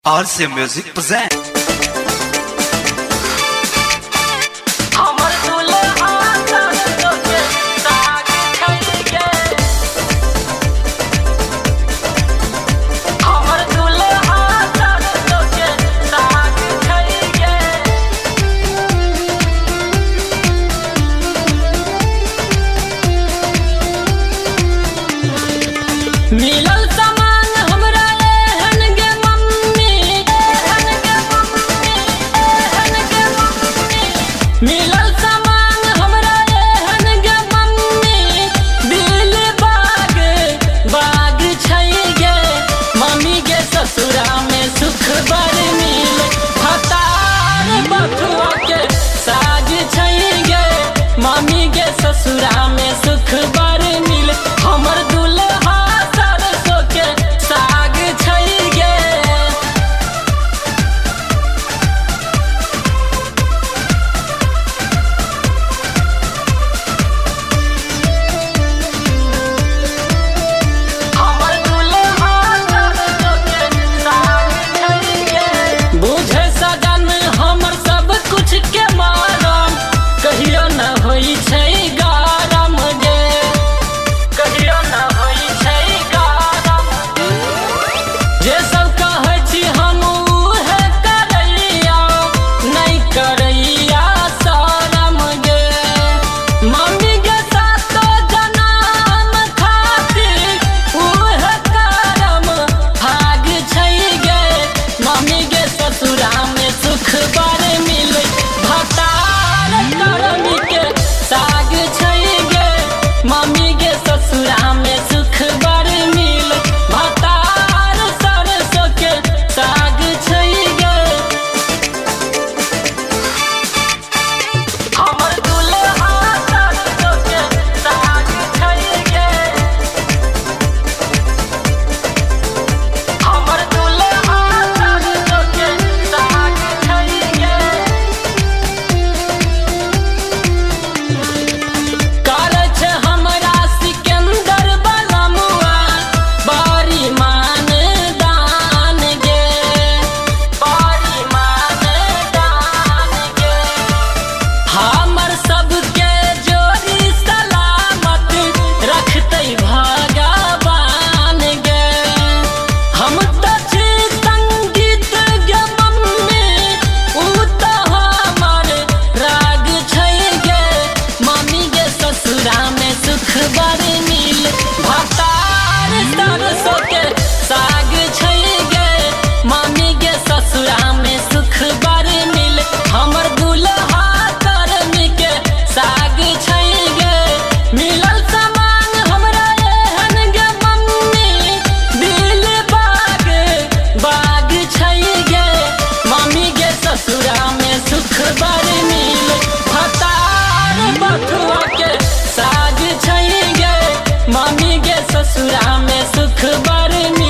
RC Music present. मिलल सामान हमरा एहन गे मम्मी, मिलल सामान हमरा एहन गे मम्मी, दिल बाग बाग छै गे मम्मी गे ससुरा में सुख बड़ मिल हतार बथुआ के साग छै गे मम्मी गे ससुरा में सुख बड़ मिल हमर दुल्हा ससुरा में सुख बड़